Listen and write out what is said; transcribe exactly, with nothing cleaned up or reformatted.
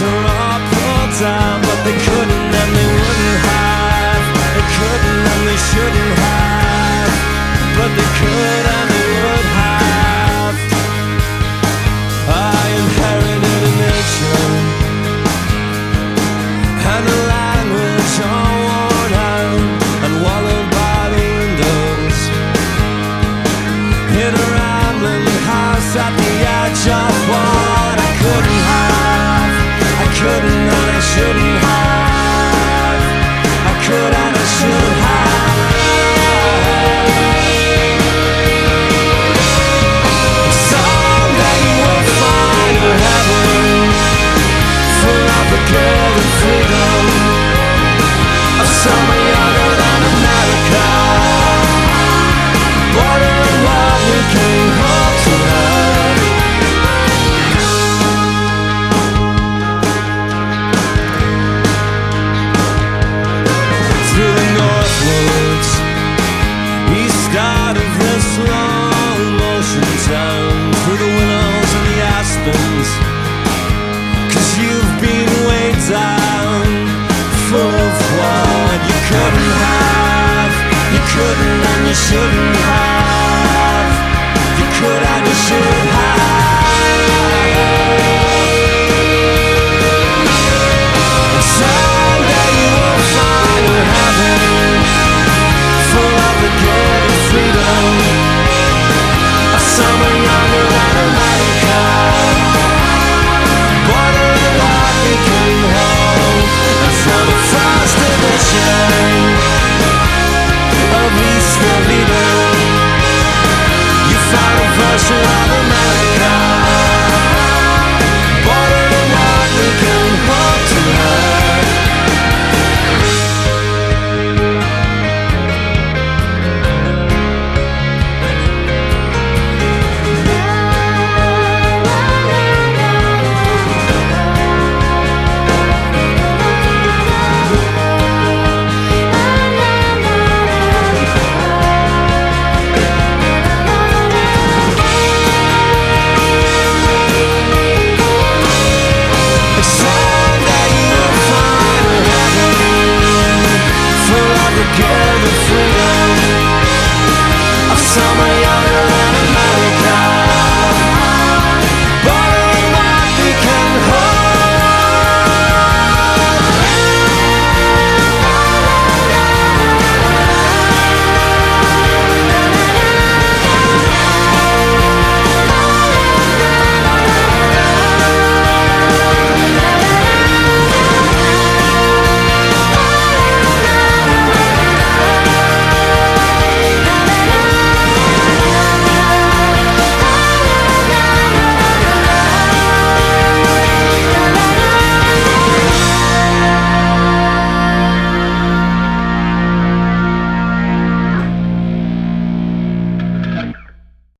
are all pulled down, but they couldn't and they wouldn't have. They couldn't and they shouldn't have, but they could and they would have. I inherited a nation and a language all worn out and wallowed by the windows in a rambling house at the edge of what I couldn't have. I couldn't and I shouldn't have. I could and I should have. Someday we'll find a heaven full of the golden freedom of somewhere younger than America. Bordering what we came home to learn. Through the northwoods, east out of this long motion town, through the willows and the aspens, 'cause you've been way down, full of what you couldn't have. You couldn't and you shouldn't have.